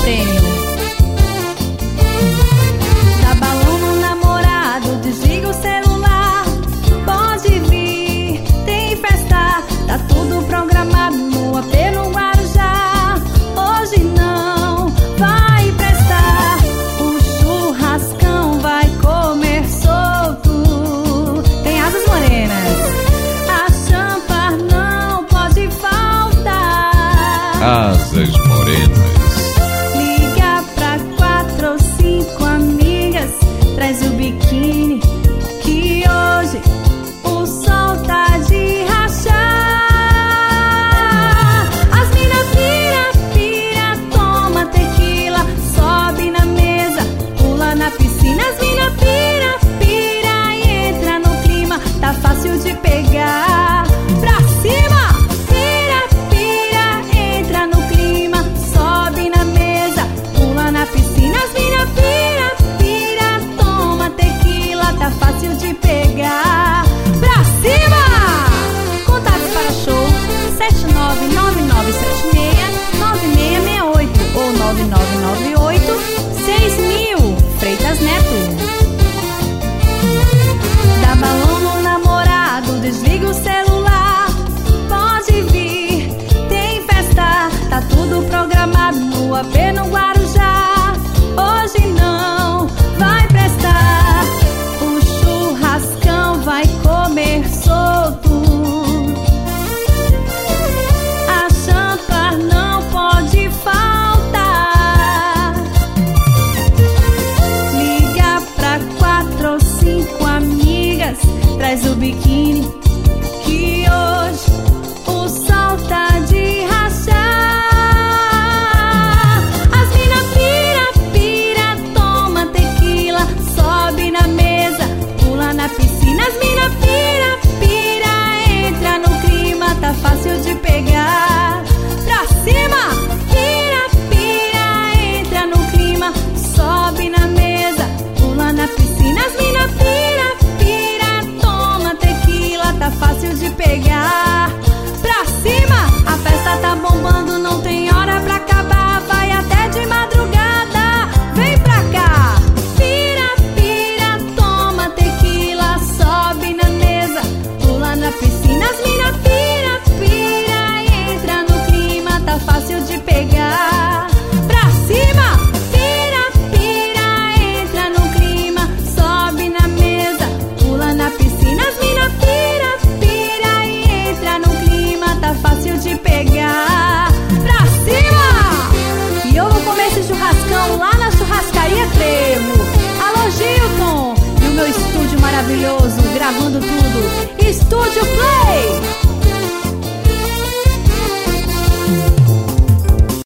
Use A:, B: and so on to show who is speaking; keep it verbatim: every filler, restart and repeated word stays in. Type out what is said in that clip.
A: prêmio. Dá balão no namorado, desliga o celular. Pode vir, tem festa, tá tudo programado no A P no Guarujá. Hoje não vai prestar, o churrascão vai comer solto. Tem asas morenas, a champa não pode faltar.
B: Asas morenas.
A: Liga pra quatro ou cinco amigas, traz o biquíni que hoje o sol tá de rachar. As mina pira, pira, toma tequila, sobe na mesa, pula na piscina. As mina pira, pira e entra no clima, tá fácil de pegar. Pra cima! Pira, pira, entra no clima, sobe na mesa, pula na piscina. As mina pira, pira, toma tequila, tá fácil de pegar. Pra cima! Contato para show sete nove nove nove sete seis nove seis seis oito ou nove nove nove oito seis mil. Freitas Neto. Dá balão no namorado, desliga o celular. Pode vir, tem festa, tá tudo programado no A P no Guarujá. Hoje não vai prestar, o churrascão vai comer solto. A champa não pode faltar. Liga pra quatro ou cinco amigas, traz o biquíni